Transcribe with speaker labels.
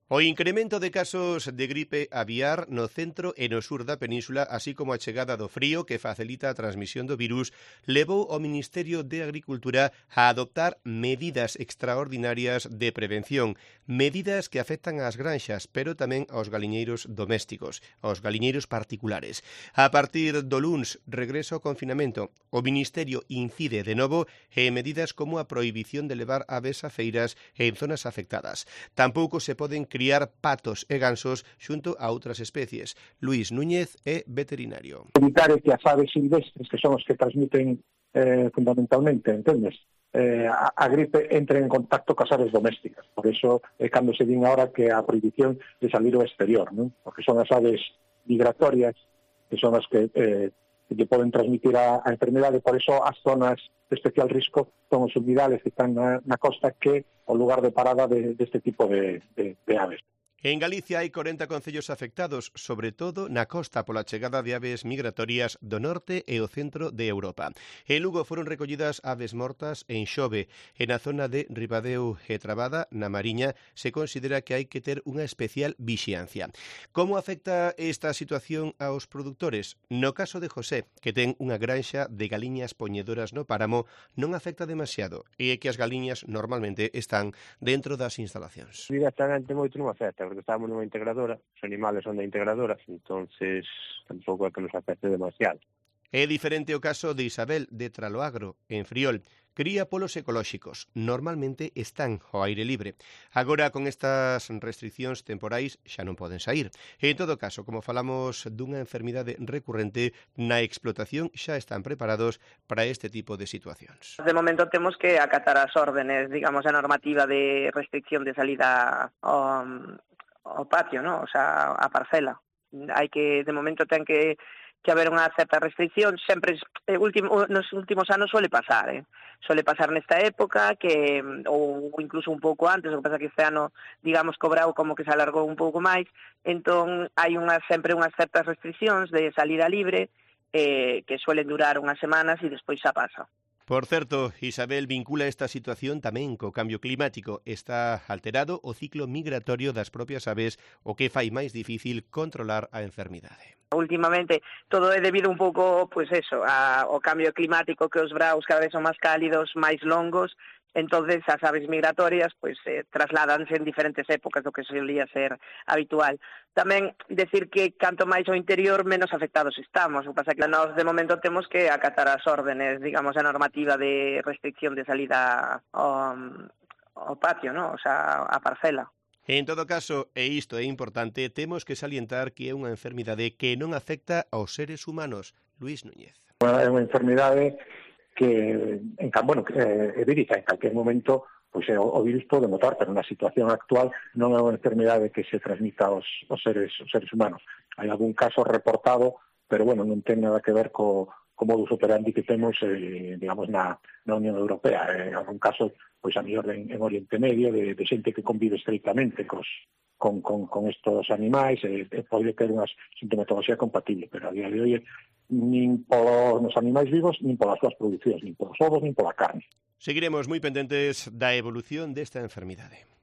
Speaker 1: O incremento de casos de gripe aviar no centro e no sur da península, así como a chegada do frío que facilita a transmisión do virus, levou ao Ministerio de Agricultura a adoptar medidas extraordinarias de prevención, medidas que afectan ás granxas, pero tamén aos galiñeiros domésticos, aos galiñeiros particulares. A partir do luns, regreso ao confinamento. O Ministerio incide de novo en medidas como a prohibición de levar aves a feiras en zonas afectadas. Tampouco se poden criar patos e gansos xunto a outras especies. Luís Núñez é veterinario.
Speaker 2: Evitar que as aves silvestres, que son os que transmiten fundamentalmente, entendes? A gripe entre en contacto cas aves domésticas. Por eso é cando se din ahora que a prohibición de salir ao exterior, non? Porque son as aves migratorias que son as que poden transmitir a enfermedade. Por eso as zonas de especial risco son os humidales que están na costa, que o lugar de parada deste tipo de aves.
Speaker 1: En Galicia hai 40 concellos afectados, sobre todo na costa pola chegada de aves migratorias do norte e o centro de Europa. En Lugo foron recollidas aves mortas en Xove, e na zona de Ribadeo e Trabada, na Mariña, se considera que hai que ter unha especial vixiancia. Como afecta esta situación aos produtores? No caso de José, que ten unha granxa de galiñas poñedoras no páramo, non afecta demasiado, e é que as galiñas normalmente están dentro das instalacións.
Speaker 3: Directamente moito non afecta, porque estamos nunha integradora, os animales son da integradora, entonces tampouco é que nos afecte demasiado.
Speaker 1: É diferente o caso de Isabel de Traloagro, en Friol. Cría polos ecolóxicos, normalmente están ao aire libre. Agora, con estas restriccións temporais, xa non poden sair. En todo caso, como falamos dunha enfermidade recurrente, na explotación xa están preparados para este tipo de situacións.
Speaker 4: De momento temos que acatar as órdenes, digamos, a normativa de restricción de salida ao patio, ¿no? O sea, a parcela. Hai que, de momento, ten que haber unha certa restricción. Sempre, nos últimos anos suele pasar, Suele pasar nesta época, ou incluso un pouco antes, o que pasa que este ano, digamos, cobrao como que se alargou un pouco máis, entón hai sempre unhas certas restriccións de salida libre, que suelen durar unhas semanas e despois xa pasa.
Speaker 1: Por certo, Isabel vincula esta situación tamén co cambio climático. Está alterado o ciclo migratorio das propias aves, o que fai máis difícil controlar a enfermidade.
Speaker 4: Últimamente todo é debido un pouco, pois eso, ao cambio climático, que os vraos cada vez son máis cálidos, máis longos. Entonces as aves migratorias pois trasládanse en diferentes épocas do que solía ser habitual. Tamén decir que canto máis ao interior menos afectados estamos. O que pasa que nós de momento temos que acatar as órdenes, digamos, a normativa de restricción de salida ao patio, ¿no? O sea, a parcela.
Speaker 1: En todo caso, e isto é importante, temos que salientar que é unha enfermidade que non afecta aos seres humanos. Luís Núñez.
Speaker 2: É unha enfermidade que é vírica, en calquer momento pois o virus pode mutar, pero na situación actual non é unha enfermidade que se transmita aos seres humanos. Hai algún caso reportado, pero non ten nada que ver co modus operandi que temos, digamos, na Unión Europea. Algún caso, pois a mellor en Oriente Medio, de xente que convive estreitamente con estos animais, pode ter unha sintomatología compatible, pero a día de hoxe nin polos animais vivos, nin polas súas producións, nin polos ovos, nin pola carne.
Speaker 1: Seguiremos moi pendentes da evolución desta enfermidade.